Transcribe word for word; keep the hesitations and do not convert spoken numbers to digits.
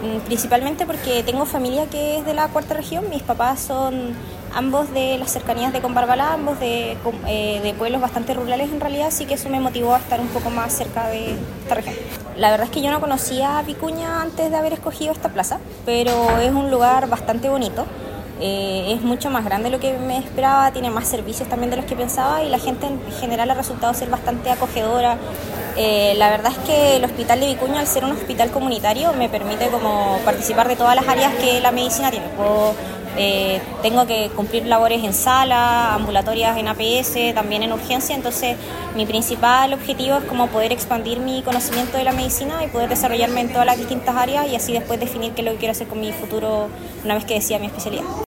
Principalmente porque tengo familia que es de la cuarta región. Mis papás son ambos de las cercanías de Combarbalá, ambos de, eh, de pueblos bastante rurales en realidad, así que eso me motivó a estar un poco más cerca de esta región. La verdad es que yo no conocía Vicuña antes de haber escogido esta plaza, pero es un lugar bastante bonito. Eh, es mucho más grande de lo que me esperaba, tiene más servicios también de los que pensaba y la gente en general ha resultado ser bastante acogedora. Eh, la verdad es que el hospital de Vicuña, al ser un hospital comunitario, me permite como participar de todas las áreas que la medicina tiene. Puedo, eh, tengo que cumplir labores en sala, ambulatorias en A P S, también en urgencia, entonces mi principal objetivo es como poder expandir mi conocimiento de la medicina y poder desarrollarme en todas las distintas áreas y así después definir qué es lo que quiero hacer con mi futuro una vez que decida mi especialidad.